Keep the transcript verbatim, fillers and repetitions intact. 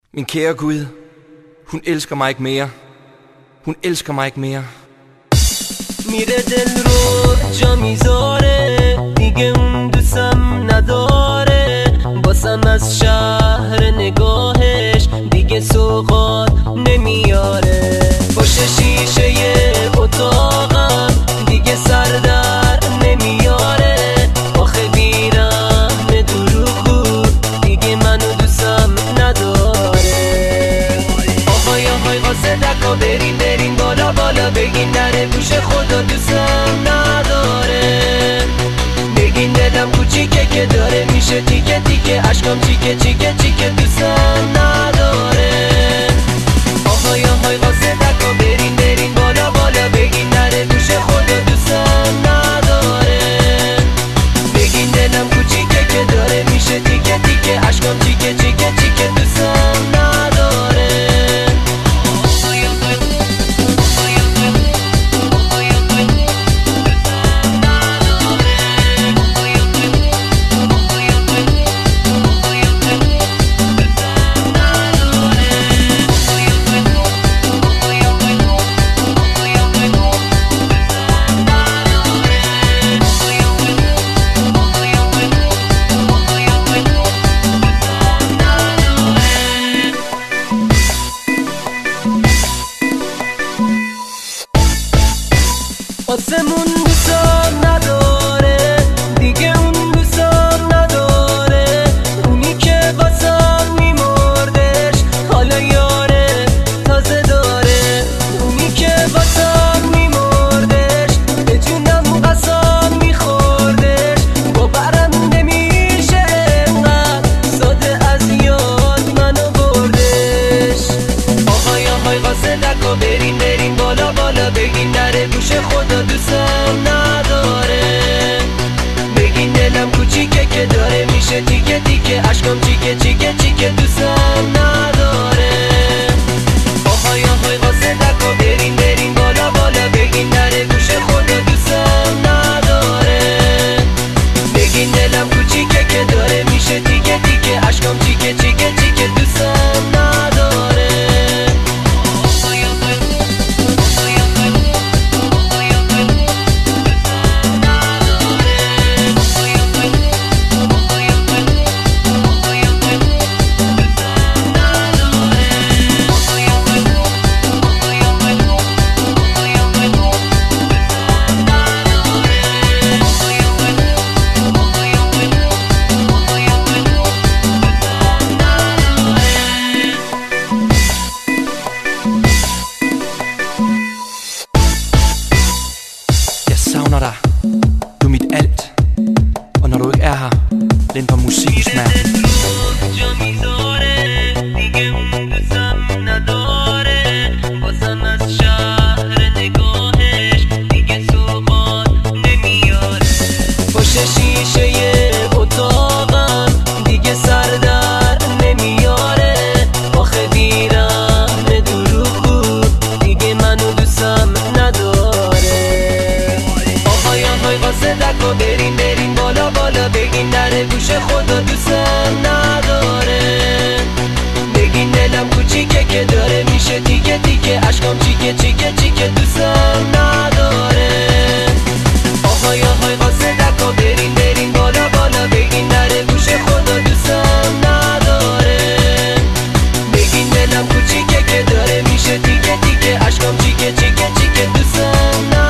Min kære Gud, hun elsker mig ikke mere. Hun elsker mig ikke mere. میره دل رو جا میذاره، دیگه اون دوستم نداره. باسم از شهر نگاهش دیگه سوغات نمیاره. پشت شیشه اتاقم دیگه سر در نمیاره. آخه بیرم دروغو دیگه منو دوستم نداره. آهای آهای قاصدکا برین برین بالا بالا بگین نره گوش خدا دوستم نداره. بگین دلم کوچیکه که داره میشه تیکه تیکه، اشکام چیکه چیکه چیکه دوستم نداره. آهای آهای قاصدکا برین برین بالا بالا بگین نره گوش خدا دوستم نداره. بگین دلم کوچیکه که داره میشه تیکه تیکه، اشکام چیکه چیکه چیکه دوستم نداره. آسمون دوستم نداره، دیگه اون دوستم نداره. اونی که واسم میمردش حالا یاره تازه داره. اونی که واسم میمردش به جونم قسم میخوردش. باورم نمیشه انقدر ساده از یاد منو بردش. آهای آهای قاصدکا برین برین بالا بالا بگین نره گوش خدا دوستم نداره. بگین دلم کوچیکه که داره میشه تیکه تیکه، اشکام چیکه چیکه چیکه دوستم نداره. آهای آهای قاصدکا برین برین بالا بالا بگین نره گوش خدا دوستم نداره. بگین دلم کوچیکه که داره میشه تیکه تیکه، اشکام چیکه چیکه چیکه دوستم نداره. Savner dig, du er mit alt. Og når du ikke er her, lemper musikken smerten. پشت شیشه اتاقم دیگه سر در نمیاره. آخه بیرم دروغو دیگه منو دوستم نداره. آهای آهای قاصدکا برین برین بالا بالا بگین نره گوش خدا دوستم نداره. بگین دلم کوچیکه که داره میشه تیکه تیکه، اشکام چیکه چیکه چیکه دوستم نداره. آهای آهای قاصدکا برین برین بالا بالا بگین نره گوش خدا دوستم نداره. بگین دلم کوچیکه که داره میشه تیکه تیکه، اشکام چیکه چیکه چیکه دوستم نداره.